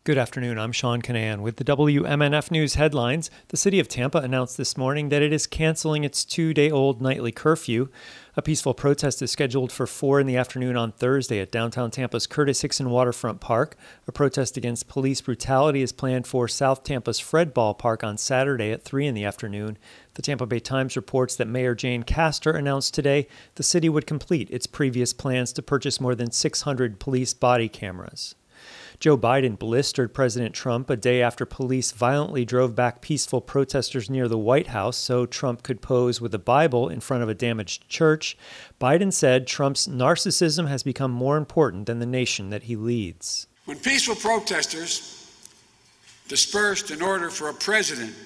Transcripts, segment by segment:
Good afternoon, I'm Sean Canan with the WMNF News headlines. The city of Tampa announced this morning that it is canceling its 2-day-old nightly curfew. A peaceful protest is scheduled for 4 in the afternoon on Thursday at downtown Tampa's Curtis Hickson Waterfront Park. A protest against police brutality is planned for South Tampa's Fred Ball Park on Saturday at 3 in the afternoon. The Tampa Bay Times reports that Mayor Jane Castor announced today the city would complete its previous plans to purchase more than 600 police body cameras. Joe Biden blistered President Trump a day after police violently drove back peaceful protesters near the White House so Trump could pose with a Bible in front of a damaged church. Biden said Trump's narcissism has become more important than the nation that he leads. When peaceful protesters dispersed in order for a president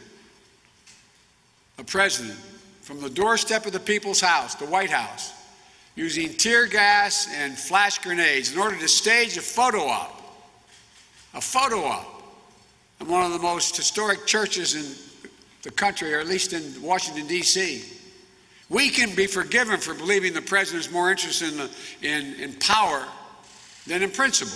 from the doorstep of the people's house, the White House, using tear gas and flash grenades in order to stage a photo op in one of the most historic churches in the country, or at least in Washington, D.C. We can be forgiven for believing the president is more interested in power than in principle,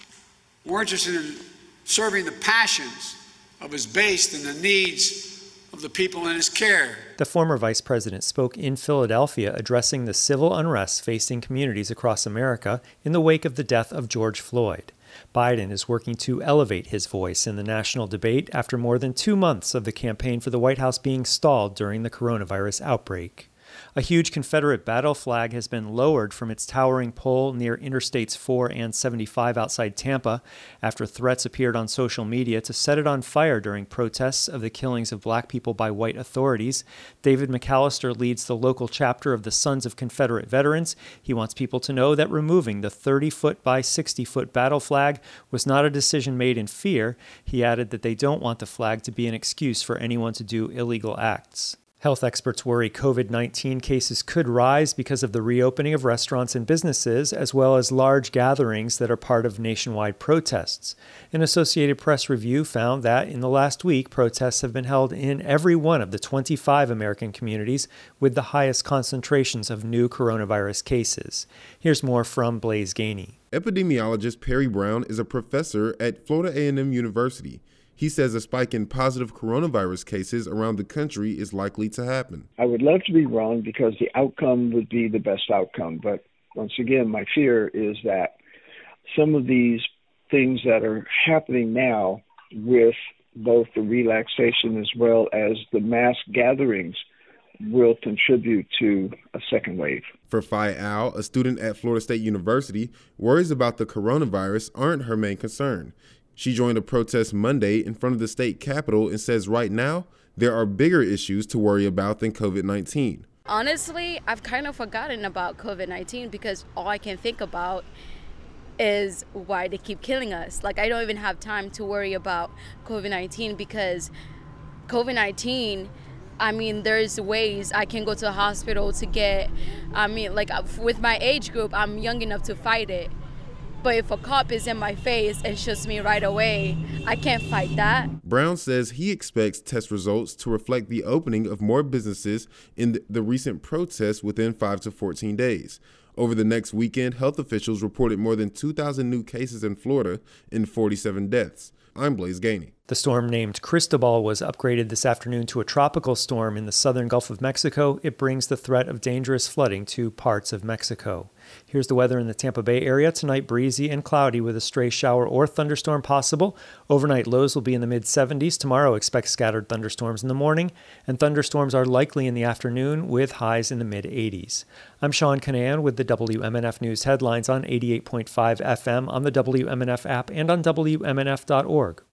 more interested in serving the passions of his base than the needs of the people in his care. The former vice president spoke in Philadelphia addressing the civil unrest facing communities across America in the wake of the death of George Floyd. Biden is working to elevate his voice in the national debate after more than 2 months of the campaign for the White House being stalled during the coronavirus outbreak. A huge Confederate battle flag has been lowered from its towering pole near Interstates 4 and 75 outside Tampa after threats appeared on social media to set it on fire during protests of the killings of black people by white authorities. David McAllister leads the local chapter of the Sons of Confederate Veterans. He wants people to know that removing the 30-foot by 60-foot battle flag was not a decision made in fear. He added that they don't want the flag to be an excuse for anyone to do illegal acts. Health experts worry COVID-19 cases could rise because of the reopening of restaurants and businesses, as well as large gatherings that are part of nationwide protests. An Associated Press review found that in the last week, protests have been held in every one of the 25 American communities with the highest concentrations of new coronavirus cases. Here's more from Blaise Gainey. Epidemiologist Perry Brown is a professor at Florida A&M University. He says a spike in positive coronavirus cases around the country is likely to happen. I would love to be wrong because the outcome would be the best outcome. But once again, my fear is that some of these things that are happening now with both the relaxation as well as the mass gatherings will contribute to a second wave. For Phi Al, a student at Florida State University, worries about the coronavirus aren't her main concern. She joined a protest Monday in front of the state capitol and says right now there are bigger issues to worry about than COVID-19. Honestly, I've kind of forgotten about COVID-19 because all I can think about is why they keep killing us. Like, I don't even have time to worry about COVID-19 because COVID-19, there's ways I can go to a hospital to get, with my age group, I'm young enough to fight it. But if a cop is in my face and shoots me right away, I can't fight that. Brown says he expects test results to reflect the opening of more businesses in the recent protests within 5 to 14 days. Over the next weekend, health officials reported more than 2,000 new cases in Florida and 47 deaths. I'm Blaise Gainey. The storm named Cristobal was upgraded this afternoon to a tropical storm in the southern Gulf of Mexico. It brings the threat of dangerous flooding to parts of Mexico. Here's the weather in the Tampa Bay area. Tonight, breezy and cloudy with a stray shower or thunderstorm possible. Overnight lows will be in the mid-70s. Tomorrow, expect scattered thunderstorms in the morning, and thunderstorms are likely in the afternoon with highs in the mid-80s. I'm Sean Canan with the WMNF News headlines on 88.5 FM on the WMNF app and on WMNF.org.